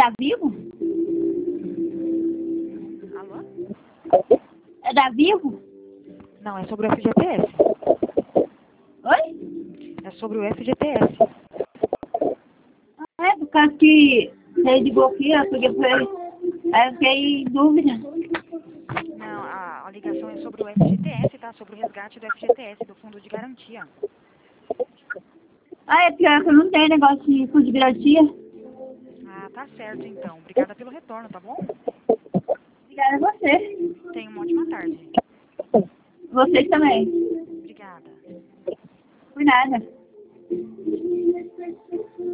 da Vivo? Alô? É da Vivo? Não, é sobre o FGTS. Oi? É sobre o FGTS. É, por causa que você ligou aqui, eu fiquei em dúvida. Não, a ligação é sobre o FGTS, tá? Sobre o resgate do FGTS, do Fundo de Garantia. Ah, é pior que eu não tenho negócio de fundo de garantia. Ah, tá certo então. Obrigada pelo retorno, tá bom? Obrigada a você. Tenha uma ótima tarde. Vocês também. Obrigada. Por nada.